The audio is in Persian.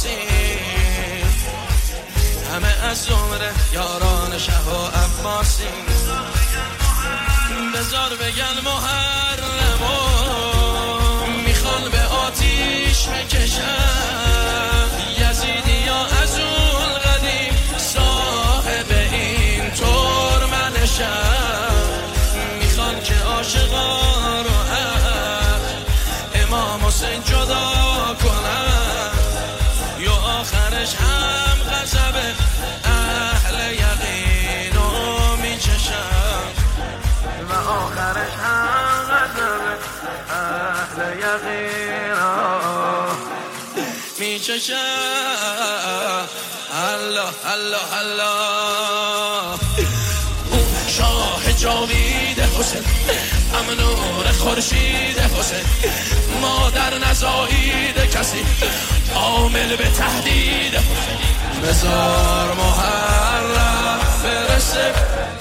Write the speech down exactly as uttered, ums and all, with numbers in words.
عباسی، همه از زمره یاران شه و عباسی. بذار بگن محرمو میخوان به آتیش بکشن، یزیدی یا از اون قدیم صاحب این طور منشن، میخوان که عاشقا رو از امام حسین جدا کنن، یا آخرش هم غضب اهل یقین رو میچشن، و آخرش هم غضب اهل یقین رو میچشن. الله الله الله. اون شاه جاوید حسین، امنور خورشید حسین، مادر نزایید کسی عامل به تهدید حسین. بزار محرم برسه